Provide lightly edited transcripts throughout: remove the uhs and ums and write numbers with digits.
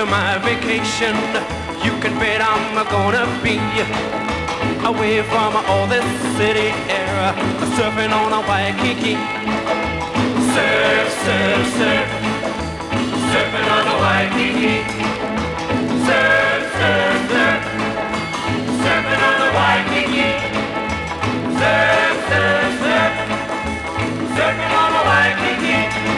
my vacation. You can bet I'm gonna be away from all this city air, surfing on a Waikiki. Surf, surf, surf, surfing on a Waikiki. Surf, surf, surf, surfing on a Waikiki. Surf, surf, surf, surfing on a Waikiki.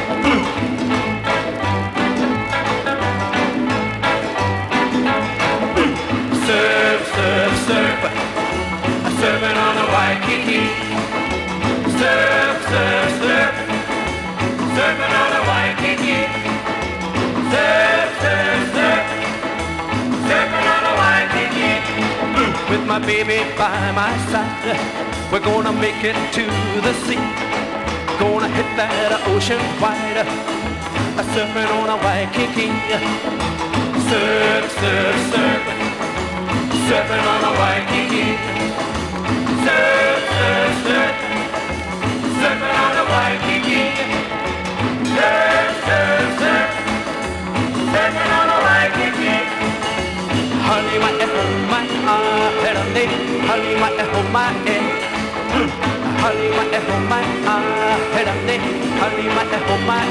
Surf, surf, surf, surfing on the Waikiki. Surf, surf, surf, surfing on the Waikiki. Surf, surf, surf, surfing on the Waikiki. With my baby by my side, we're gonna make it to the sea. Gonna hit that ocean wide, surfing on a Waikiki. Surf, surf, surf, surfing on a Waikiki. Surf, surf, surf, surfing on a Waikiki. Surf, surf, surf, surfing on a Waikiki. Honey, my my head on day. Honey, my my Honey, my my head on day. Honey, my my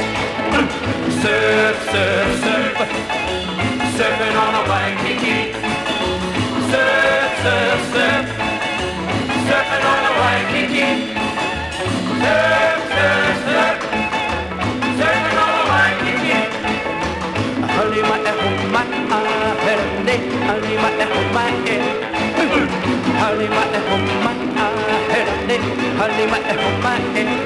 surf, surf, surf, surfing on a Waikiki. Surf, surf, surf, surfing on a Waikiki. Surf, surf, surf, surfing on a Waikiki. Honey, my head on day. Honey, my my Honey, my head on day. Honey, my